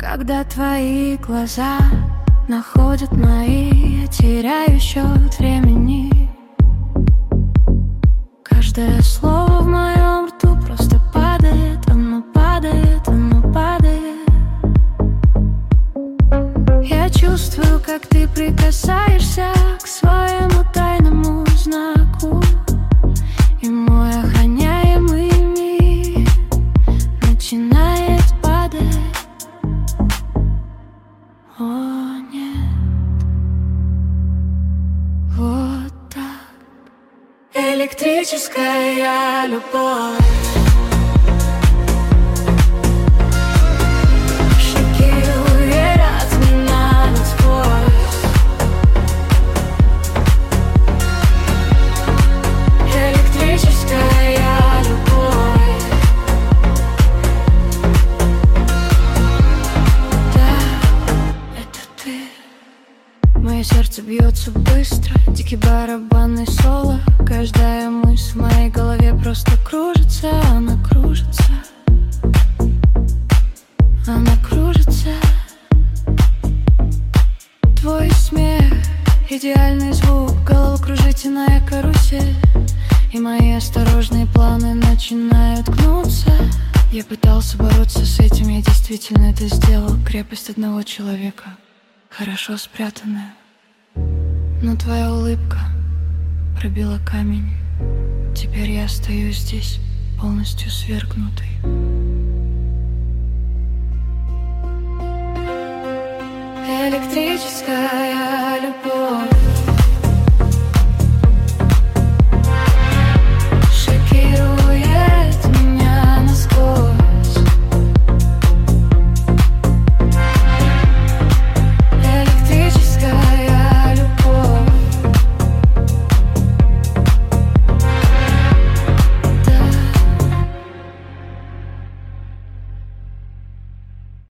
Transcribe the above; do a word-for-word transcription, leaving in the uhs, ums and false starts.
Когда твои глаза находят мои, я теряю счет времени. Каждое слово в моем рту просто падает, оно падает, оно падает. Я чувствую, как ты прикасаешься к своему тайному знаку, и мой охраняемый мир начинает падать. О, нет, вот так. Электрическая любовь. Мое сердце бьется быстро, дикий барабанный соло. Каждая мысль в моей голове просто кружится. Она кружится, она кружится. Твой смех, идеальный звук, головокружительная карусель. И мои осторожные планы начинают гнуться. Я пытался бороться с этим, я действительно это сделал. Крепость одного человека, хорошо спрятанная. Но твоя улыбка пробила камень. Теперь я остаюсь здесь, полностью свергнутый.